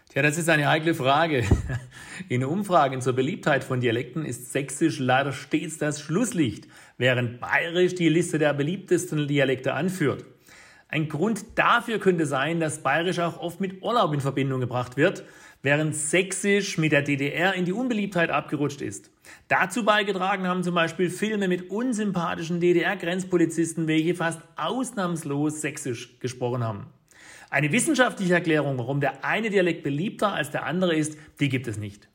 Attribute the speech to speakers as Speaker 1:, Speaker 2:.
Speaker 1: Tja, das ist eine heikle Frage. In Umfragen zur Beliebtheit von Dialekten ist Sächsisch leider stets das Schlusslicht, während Bayerisch die Liste der beliebtesten Dialekte anführt. Ein Grund dafür könnte sein, dass Bayerisch auch oft mit Urlaub in Verbindung gebracht wird, während Sächsisch mit der DDR in die Unbeliebtheit abgerutscht ist. Dazu beigetragen haben zum Beispiel Filme mit unsympathischen DDR-Grenzpolizisten, welche fast ausnahmslos Sächsisch gesprochen haben. Eine wissenschaftliche Erklärung, warum der eine Dialekt beliebter als der andere ist, die gibt es nicht.